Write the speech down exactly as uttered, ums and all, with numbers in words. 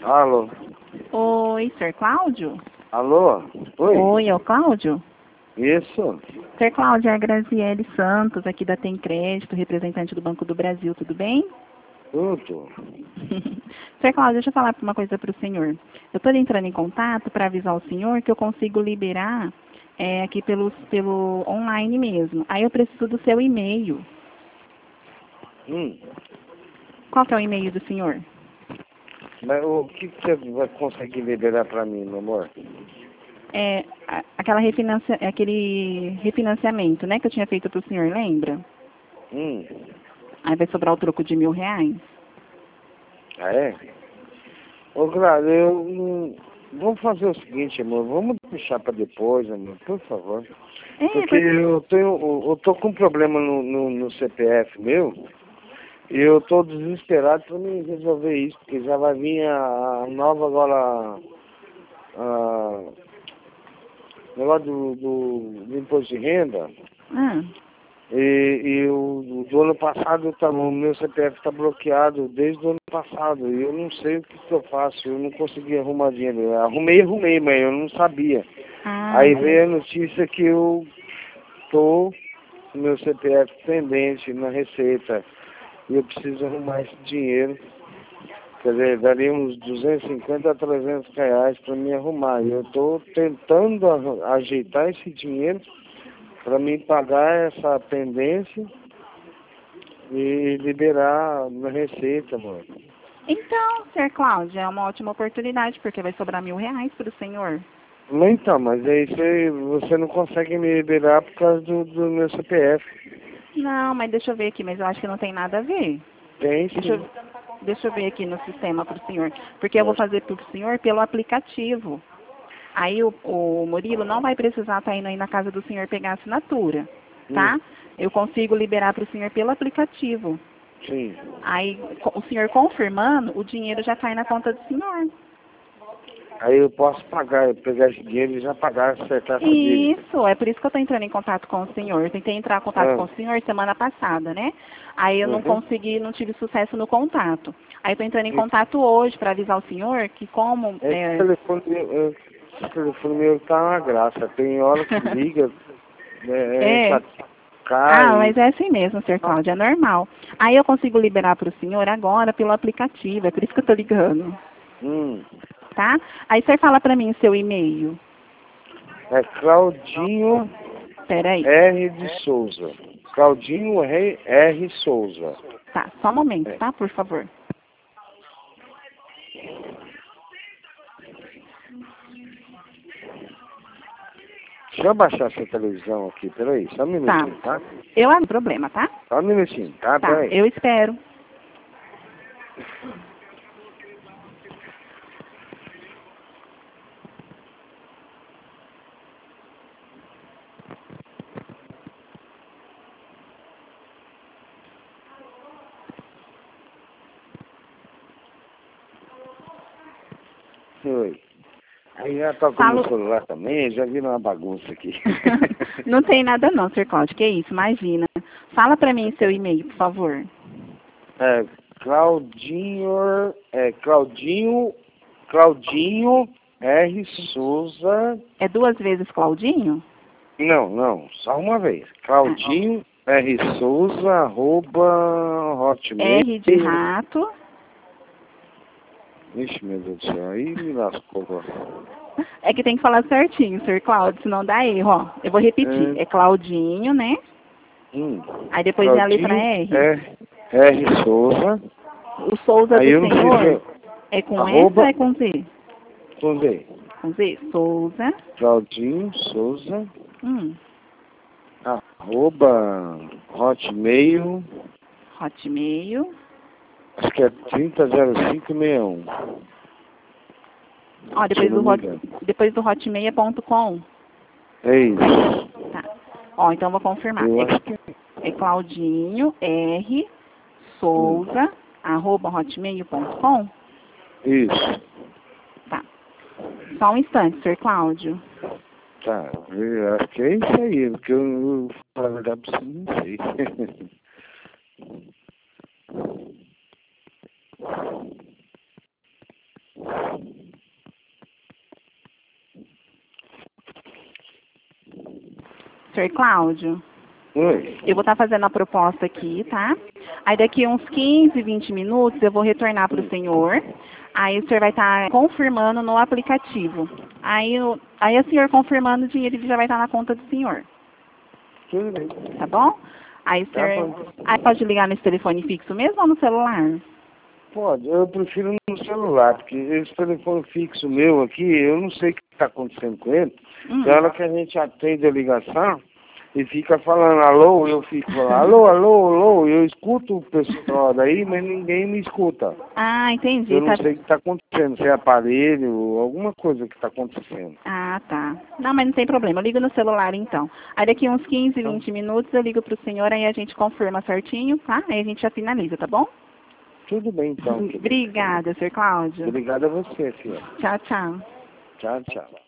Alô? Oi, senhor Cláudio? Alô? Oi? Oi, é o Cláudio? Isso? senhor Cláudio, é a Graziele Santos, aqui da Tem Crédito, representante do Banco do Brasil, tudo bem? Tudo. senhor Cláudio, deixa eu falar uma coisa para o senhor. Eu estou entrando em contato para avisar o senhor que eu consigo liberar é, aqui pelo, pelo online mesmo. Aí eu preciso do seu e-mail. Hum. Qual que é o e-mail do senhor? Mas o que que você vai conseguir liberar pra mim, meu amor? É a- aquela refinancia, aquele refinanciamento, né, que eu tinha feito para o senhor, lembra? Hum. Aí vai sobrar o troco de mil reais. Ah, é? Ô, Cláudio, eu não... Vamos fazer o seguinte, amor. Vamos deixar pra depois, amor, por favor. É, Porque porque... eu tenho... Eu tô com um problema no, no, no C P F meu. E eu tô desesperado pra me resolver isso. Porque já vai vir a, a nova agora... A, negócio do, do, do imposto de renda. Ah, E, e o, do ano passado tá, o meu C P F está bloqueado desde o ano passado. E eu não sei o que, que eu faço. Eu não consegui arrumar dinheiro. Eu arrumei, arrumei, mas eu não sabia. ah, Aí veio a notícia que eu tô com meu C P F pendente na Receita. E eu preciso arrumar esse dinheiro. Quer dizer, daria uns duzentos e cinquenta a trezentos reais para me arrumar. E eu estou tentando a- ajeitar esse dinheiro para me pagar essa pendência e liberar na Receita, mano. então, senhor Cláudio, é uma ótima oportunidade, porque vai sobrar mil reais para o senhor. Mas então, mas é isso aí, você não consegue me liberar por causa do, do meu C P F. Não, mas deixa eu ver aqui, mas eu acho que não tem nada a ver. Tem Deixa sim. eu, deixa eu ver aqui no sistema para o senhor, porque eu vou fazer para o senhor pelo aplicativo. Aí o, o Murilo não vai precisar estar indo aí na casa do senhor pegar a assinatura, tá? Hum, Eu consigo liberar para o senhor pelo aplicativo. sim. Aí co- o senhor confirmando, o dinheiro já cai na conta do senhor. Aí eu posso pagar, eu pegar esse dinheiro e já pagar, acertar essa dívida. Isso, é por isso que eu estou entrando em contato com o senhor. Eu tentei entrar em contato Ah, com o senhor semana passada, né? Aí eu não uhum. consegui, não tive sucesso no contato. Aí estou entrando em E contato hoje para avisar o senhor que como... esse É, telefone, meu- esse telefone meu tá uma graça. Tem hora que liga, é, é, é, tá- ah, cai. mas é assim mesmo, senhor Cláudio, é normal. Aí eu consigo liberar para o senhor agora pelo aplicativo, é por isso que eu estou ligando, Hum. tá? Aí o senhor fala para mim o seu e-mail. É Claudinho Peraí, R. de Souza. Claudinho R. R. Souza. tá, só um momento, É. tá, por favor. Deixa eu abaixar essa televisão aqui, peraí, só um Tá, minutinho, tá? eu não problema, tá? Só um minutinho, tá? Tá, Peraí. eu espero. Oi. Aí já toca Falo... no celular também, já viram uma bagunça aqui. Não tem nada não, senhor Cláudio, que isso, imagina. Fala para mim o seu e-mail, por favor. É, Claudinho, é, Claudinho, Claudinho R. Souza. É duas vezes Claudinho? Não, não, só uma vez. Claudinho R. Souza, arroba, hotmail. R de rato. Ixi, meu Deus do céu, aí me lascou agora. É que tem que falar certinho, senhor Cláudio, senão dá erro, ó. Eu vou repetir. É, É Claudinho, né? hum, Aí depois é a letra Claudinho R. R. R. Souza. O Souza Aí do eu não sei se senhor eu, é com S ou arroba, é com Z? com Z. Com Z. Souza. Claudinho Souza, Hum. arroba, hotmail. Hotmail. Acho que é trinta zero cinco sessenta e um. Ó, Se depois não do, me hot, engano. depois do hotmail é ponto com. É isso. Tá. Ó, então vou confirmar. Eu É, acho que é Claudinho R. hum, Souza, arroba hotmail ponto com. isso. Tá. Só um instante, senhor Cláudio. Tá, eu acho que é isso aí, porque eu, eu falar a verdade pra você, não sei. senhor Cláudio, Oi. eu vou estar fazendo a proposta aqui, tá? Aí daqui uns quinze, vinte minutos eu vou retornar para o senhor. Aí o senhor vai estar confirmando no aplicativo. Aí, o, aí o senhor confirmando o dinheiro ele já vai estar na conta do senhor. Tudo bem. Tá bom? Aí o Tá senhor. bom. Aí pode ligar nesse telefone fixo mesmo ou no celular? Pode, eu prefiro no celular, porque esse telefone fixo meu aqui, eu não sei o que está acontecendo com ele. Hum. Tem hora que a gente atende a ligação e fica falando alô, eu fico falando alô, alô, alô, eu escuto o pessoal daí, mas ninguém me escuta. Ah, entendi. Eu não Tá... sei o que está acontecendo, se é aparelho, alguma coisa que está acontecendo. Ah, tá. Não, mas não tem problema. Eu ligo no celular então. Aí daqui uns quinze, Então, vinte minutos eu ligo pro senhor, aí a gente confirma certinho, tá? Aí a gente já finaliza, tá bom? tudo bem então. querida. Obrigada, senhor Cláudio. Obrigado a você, filha. Tchau, tchau. Tchau, tchau.